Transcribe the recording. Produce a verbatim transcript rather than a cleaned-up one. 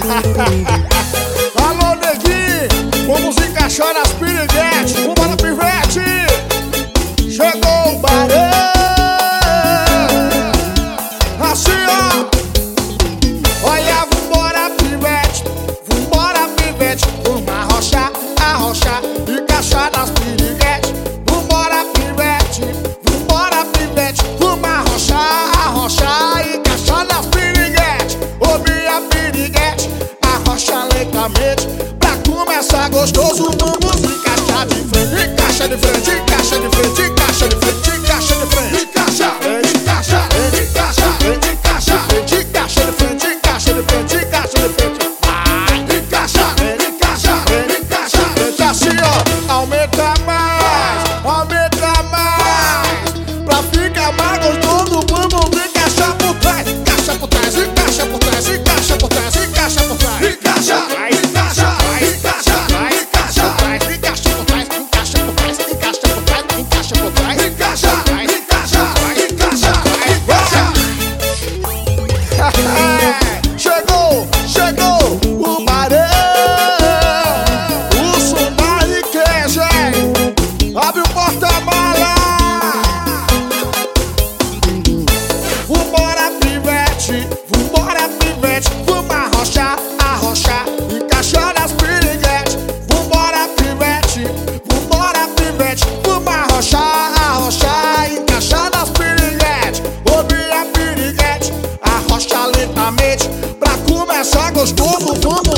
Alô, neguinho, vamos encaixar nas piriguetes. Vambora, pivete. Chegou o barão. Assim, ó. Olha, vambora, pivete. Vambora, pivete. Vamos arrochar, arrochar, encaixar nas piriguetes. Vambora, pivete. Vambora, pivete. Vamos arrochar, arrochar, encaixar nas piriguetes. Ô, minha piriguete, arrocha lentamente. Pra começar gostoso, vamos encaixar de frente. Encaixa de frente, encaixa de frente, encaixa de frente, encaixa de frente. Encaixa, encaixa, encaixa, encaixa, encaixa de frente, encaixa de frente, encaixa de frente. Vai, encaixa, encaixa, encaixa, encaixa assim, ó. Aumenta mais, aumenta mais. Pra ficar mais gostoso, vamos encaixar por trás. Encaixa por trás, encaixa por trás, encaixa por trás, encaixa por trás. Encaixa, encaixa, encaixa, encaixa por trás, encaixa por trás, encaixa por trás, encaixa por trás, encaixa por trás, encaixa, encaixa, encaixa, encaixa. Chegou, chegou o barão, o Sumar e queijo, hein? Abre o porta-mala. Vambora, pivete, vambora, pivete. Vamos arrochar, arrochar, encaixar nas piriguetes. Vambora, pivete, vambora, pivete. Vamos arrochar, arrochar, encaixar nas piriguetes. Ô, minha piriguete, arrocha lentamente. Pra começar gostoso, vamos